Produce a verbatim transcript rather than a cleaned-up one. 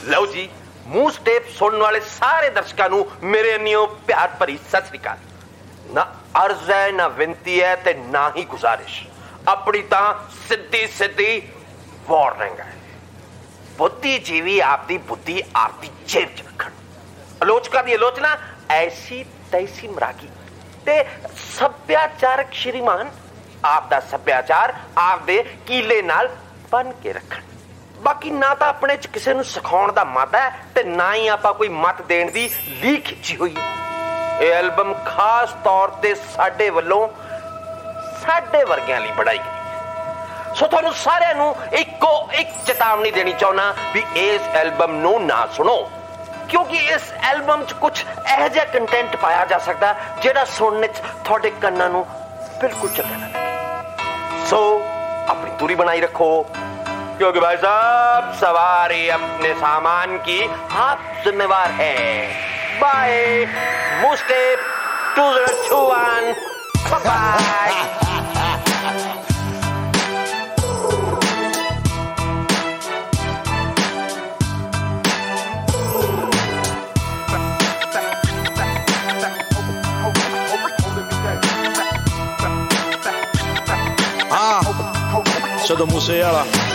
ਲਓ ਜੀ, ਮੂੰਹ ਸਟੇਪ ਸੁਣਨ ਵਾਲੇ ਸਾਰੇ ਦਰਸ਼ਕਾਂ ਨੂੰ ਮੇਰੇ ਅੰਨਿਓ ਪਿਆਰ ਭਰੀ ਸਤਿ ਸ੍ਰੀ ਅਕਾਲ। ਨਾ ਅਰਜ਼ ਹੈ, ਨਾ ਬੇਨਤੀ ਹੈ ਤੇ ਨਾ ਹੀ ਗੁਜ਼ਾਰਿਸ਼, ਆਪਣੀ ਤਾਂ ਸਿੱਧੀ ਸਿੱਧੀ ਵਾਰਨਿੰਗ ਹੈ। ਬੁੱਧੀਜੀਵੀ ਆਪਦੀ ਬੁੱਧੀ ਆਪਦੀ ਜੇਬ 'ਚ ਰੱਖਣ, ਆਲੋਚਕਾਂ ਦੀ ਆਲੋਚਨਾ ਐਸੀ ਤੈਸੀ ਮਰਾਗੀ ਤੇ ਸੱਭਿਆਚਾਰਕ ਸ਼੍ਰੀਮਾਨ ਆਪਦਾ ਸੱਭਿਆਚਾਰ ਆਪਦੇ ਕੀਲੇ ਨਾਲ ਬੰਨ ਕੇ ਰੱਖਣ। ਬਾਕੀ ਨਾ ਤਾਂ ਆਪਣੇ 'ਚ ਕਿਸੇ ਨੂੰ ਸਿਖਾਉਣ ਦਾ ਮਤ ਹੈ ਤੇ ਨਾ ਹੀ ਆਪਾਂ ਕੋਈ ਮਤ ਦੇਣ ਦੀ ਲੀਕ ਖਿੱਚੀ ਹੋਈ ਹੈ। ਇਹ ਐਲਬਮ ਖਾਸ ਤੌਰ ਤੇ ਸਾਡੇ ਵੱਲੋਂ ਸਾਡੇ ਵਰਗਿਆਂ ਲਈ ਬਣਾਈ ਗਈ ਹੈ। ਸੋ ਤੁਹਾਨੂੰ ਸਾਰਿਆਂ ਨੂੰ ਇੱਕੋ ਇੱਕ ਚੇਤਾਵਨੀ ਦੇਣੀ ਚਾਹੁੰਦਾ ਵੀ ਇਸ ਐਲਬਮ ਨੂੰ ਨਾ ਸੁਣੋ, ਕਿਉਂਕਿ ਇਸ ਐਲਬਮ 'ਚ ਕੁਝ ਇਹੋ ਜਿਹਾ ਕੰਟੈਂਟ ਪਾਇਆ ਜਾ ਸਕਦਾ ਜਿਹੜਾ ਸੁਣਨ 'ਚ ਤੁਹਾਡੇ ਕੰਨਾਂ ਨੂੰ ਬਿਲਕੁਲ ਚੰਗਾ ਨਾ ਲੱਗੇ। ਸੋ अपनी दूरी बनाई रखो, क्योंकि भाई साहब सवारी अपने सामान की आप जिम्मेवार है। बाय मुस्टेप two zero two one, bye. Sieltä musealla